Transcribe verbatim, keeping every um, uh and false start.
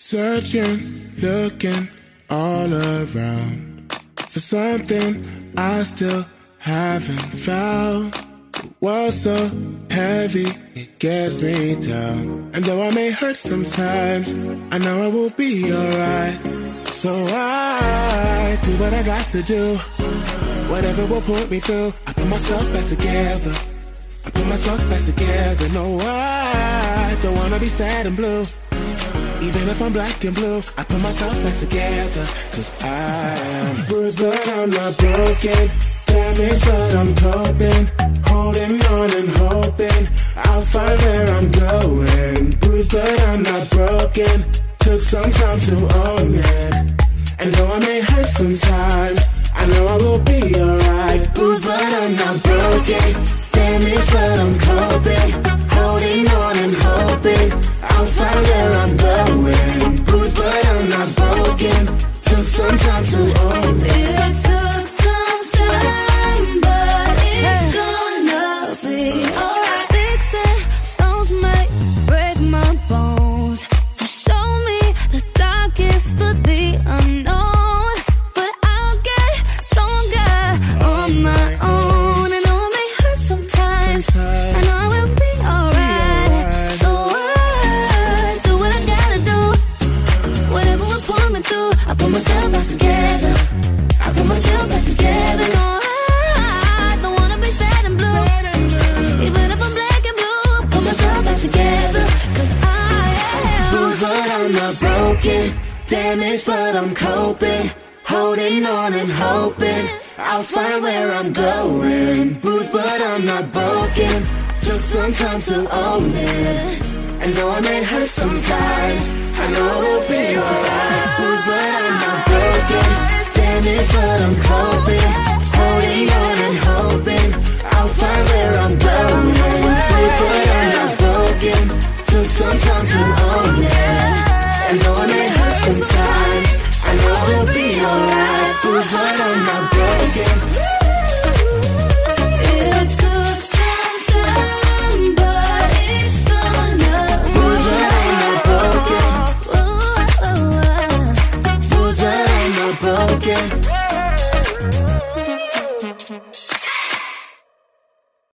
Searching, looking all around for something I still haven't found. The world's so heavy, it gets me down. And though I may hurt sometimes, I know I will be alright. So I do what I got to do, whatever will put me through. I put myself back together, I put myself back together. No, I don't wanna be sad and blue. Even if I'm black and blue, I put myself back together. Cause I am bruised but I'm not broken, damaged but I'm coping, holding on and hoping I'll find where I'm going. Bruised but I'm not broken, took some time to own it. And though I may hurt sometimes, I know I will be alright. Bruised but I'm not broken, damaged but I'm coping, holding on and hoping I'll find where I'm going. Bruised but I'm not broken, took some time to own it. It took some time, but it's gonna be alright. Sticks and stones may break my bones, you show me the darkest of the unknown, but I'll get stronger on my own. And though it may hurt sometimes, I know I will be alright. So I do what I gotta do, whatever will pull me through. I put myself back together, I put myself back together. No, I don't wanna be sad and blue, even if I'm black and blue. I put myself back together, cause I am bruised but I'm not broken, damaged but I'm coping, holding on and hoping I'll find where I'm going. Bruised but I'm not broken, took some time to own it. And though I may hurt sometimes,